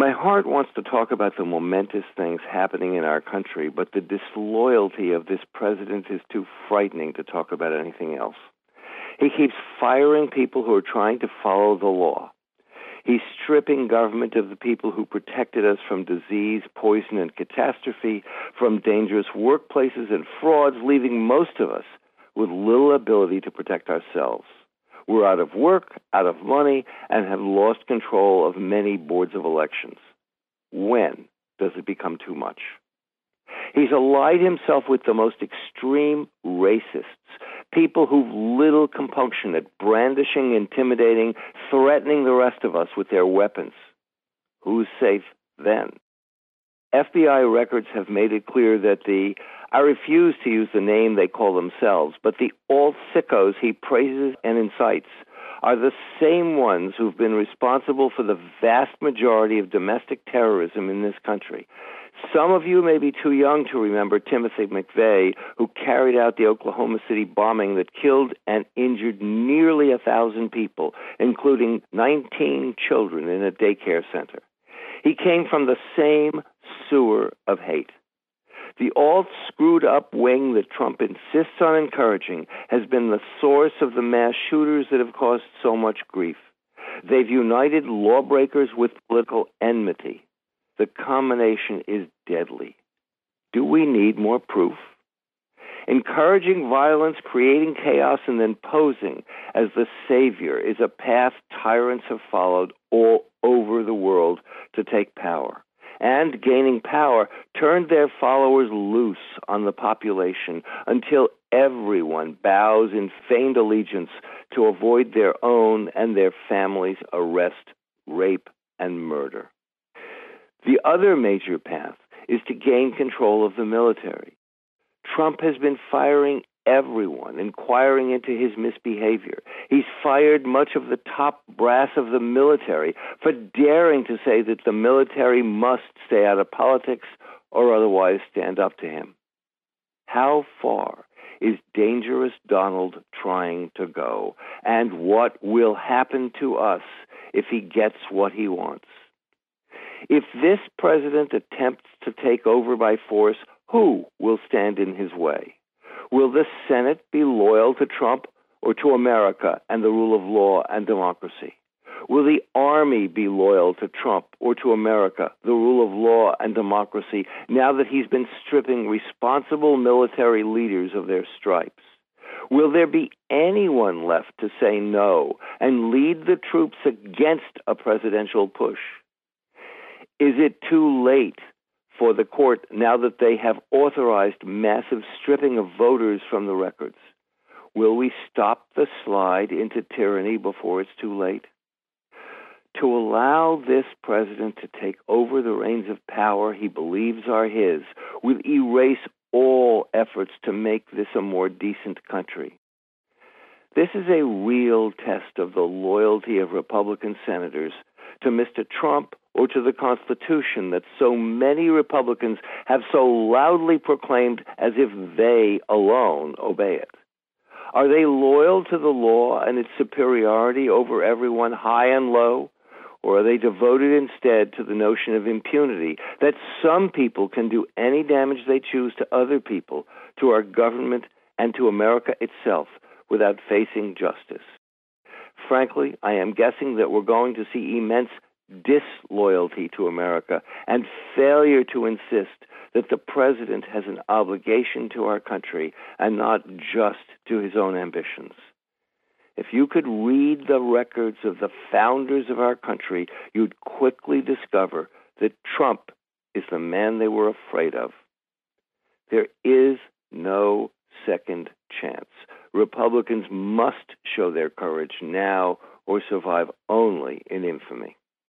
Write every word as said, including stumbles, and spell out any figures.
My heart wants to talk about the momentous things happening in our country, but the disloyalty of this president is too frightening to talk about anything else. He keeps firing people who are trying to follow the law. He's stripping government of the people who protected us from disease, poison, and catastrophe, from dangerous workplaces and frauds, leaving most of us with little ability to protect ourselves. We're out of work, out of money, and have lost control of many boards of elections. When does it become too much? He's allied himself with the most extreme racists, people who've little compunction at brandishing, intimidating, threatening the rest of us with their weapons. Who's safe then? F B I records have made it clear that the, I refuse to use the name they call themselves, but the alt-sickos he praises and incites are the same ones who've been responsible for the vast majority of domestic terrorism in this country. Some of you may be too young to remember Timothy McVeigh, who carried out the Oklahoma City bombing that killed and injured nearly a thousand people, including nineteen children in a daycare center. He came from the same sewer of hate. The alt-screwed-up wing that Trump insists on encouraging has been the source of the mass shooters that have caused so much grief. They've united lawbreakers with political enmity. The combination is deadly. Do we need more proof? Encouraging violence, creating chaos, and then posing as the savior is a path tyrants have followed all over the world to take power. And gaining power turned their followers loose on the population until everyone bows in feigned allegiance to avoid their own and their families' arrest, rape, and murder. The other major path is to gain control of the military. Trump has been firing everyone, inquiring into his misbehavior. He's fired much of the top brass of the military for daring to say that the military must stay out of politics or otherwise stand up to him. How far is dangerous Donald trying to go? And what will happen to us if he gets what he wants? If this president attempts to take over by force, who will stand in his way? Will the Senate be loyal to Trump or to America and the rule of law and democracy? Will the Army be loyal to Trump or to America, the rule of law and democracy, now that he's been stripping responsible military leaders of their stripes? Will there be anyone left to say no and lead the troops against a presidential push? Is it too late for the court now that they have authorized massive stripping of voters from the records? Will we stop the slide into tyranny before it's too late? To allow this president to take over the reins of power he believes are his will erase all efforts to make this a more decent country. This is a real test of the loyalty of Republican senators to Mister Trump or to the Constitution that so many Republicans have so loudly proclaimed as if they alone obey it. Are they loyal to the law and its superiority over everyone high and low? Or are they devoted instead to the notion of impunity, that some people can do any damage they choose to other people, to our government, and to America itself without facing justice? Frankly, I am guessing that we're going to see immense disloyalty to America and failure to insist that the president has an obligation to our country and not just to his own ambitions. If you could read the records of the founders of our country, you'd quickly discover that Trump is the man they were afraid of. There is no second chance. Republicans must show their courage now or survive only in infamy.